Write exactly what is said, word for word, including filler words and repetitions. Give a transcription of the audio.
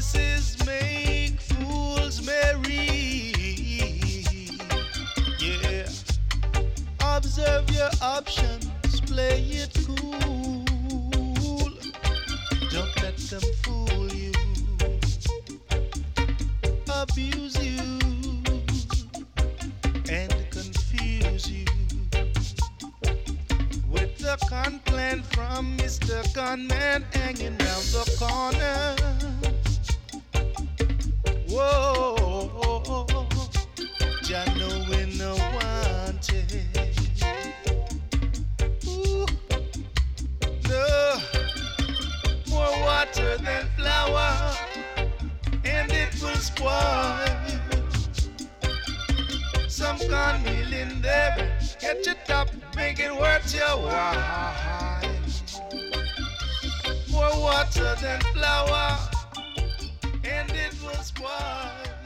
Foxes make fools merry. Yeah. Observe your options, play it cool. Don't let them fool you, abuse you, and confuse you with the con plan from Mister Gunman hanging round the corner. Whoa, Jah know we no want it. Ooh, no, more water than flour, and it will spoil. Some con meal in there, get your top, make it worth your while. More water than flour, and it will spoil.